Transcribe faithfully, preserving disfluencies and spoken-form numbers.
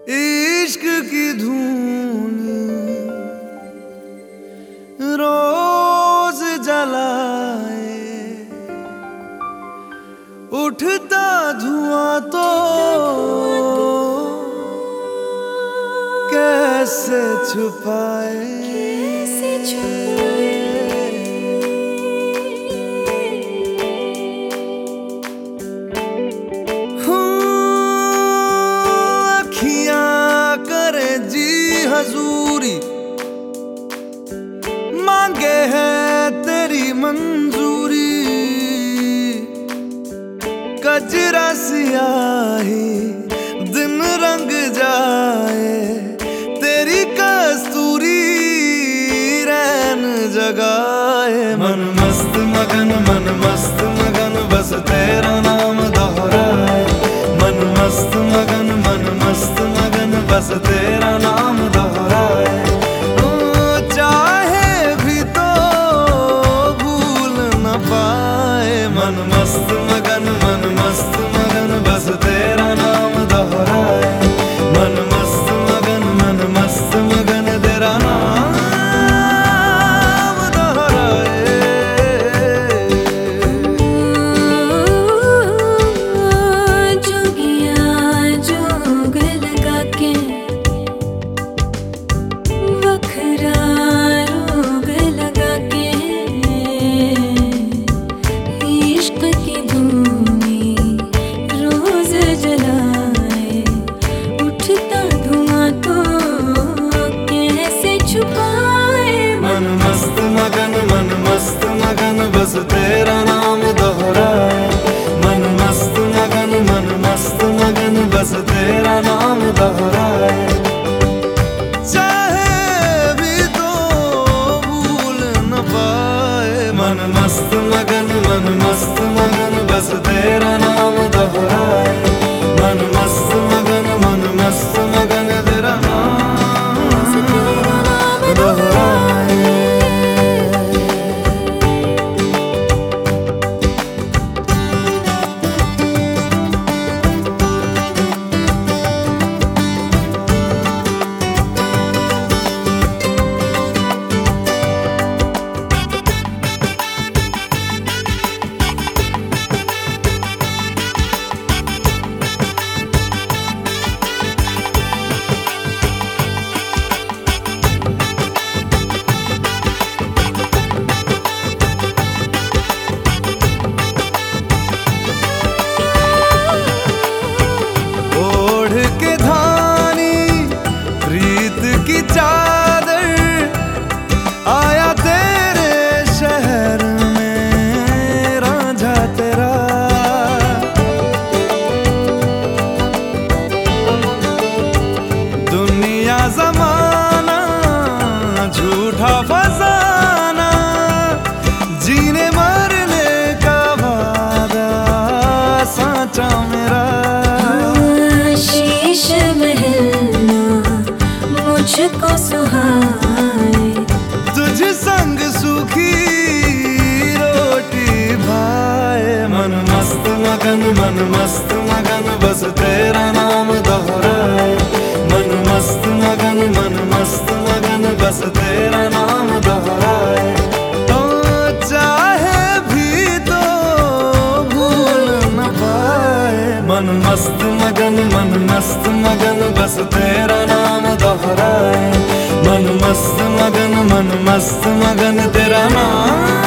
इश्क की धून रोज जलाए, उठता धुआं तो कैसे छुपाए, कैसे छुपाए। अखियां करे जी हजूरी, मांगे है तेरी मंजूरी। कजरा सियाही दिन रंग जाए, तेरी कस्तूरी रैन जगाए। मन मस्त मगन मन मस्त मगन बस तेरा नाम दोहराए। मन मस्त मगन मन मस्त मगन बस तेरा नाम दोहराए। चाहे भी तो भूल न पाए। मन मस्त मगन मन मस्त मगन बस तेरा नाम दोहराए। मन मस्त मगन मन मस्त मगन तेरा नाम बस तेरा नाम दोहराए। मन मस्त मगन मन मस्त मगन बस तेरा नाम दोहराए। चाहे भी तो भूल न पाए। मन मस्त मगन मन मस्त मगन बस तेरा नाम दोहराए। मन मस्त मगन मन मस्त मगन तेरा नाम दोहराए। की चादर आया तेरे शहर में रांझा तेरा। दुनिया जमाना झूठा फसाना, जीने मरने का वादा साचा मेरा। शीश महलना मुझको सुहाए, तुझ संग सूखी रोटी भाए। मन मस्त मगन मन मस्त मगन बस तेरा नाम दोहराए। मन मस्त मगन मन मस्त मगन बस तेरा नाम दोहराए। तो चाहे भी तो भूल न पाए। मन मस्त मगन मन मस्त मगन बस तेरा नाम दोहराए। मन मस्त मगन मन मस्त मगन तेरा नाम